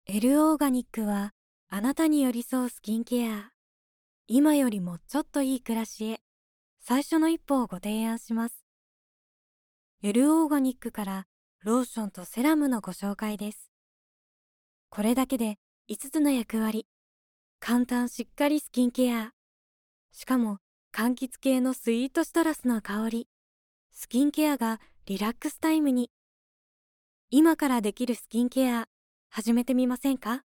L オーガニックはあなたに寄り添うスキンケア。今よりもちょっといい暮らしへ。最初の一歩をご提案します。L オーガニックからローションとセラムのご紹介です。これだけで5つの役割。簡単しっかりスキンケア。しかも柑橘系のスイートシトラスの香り。スキンケアがリラックスタイムに。今からできるスキンケア、始めてみませんか？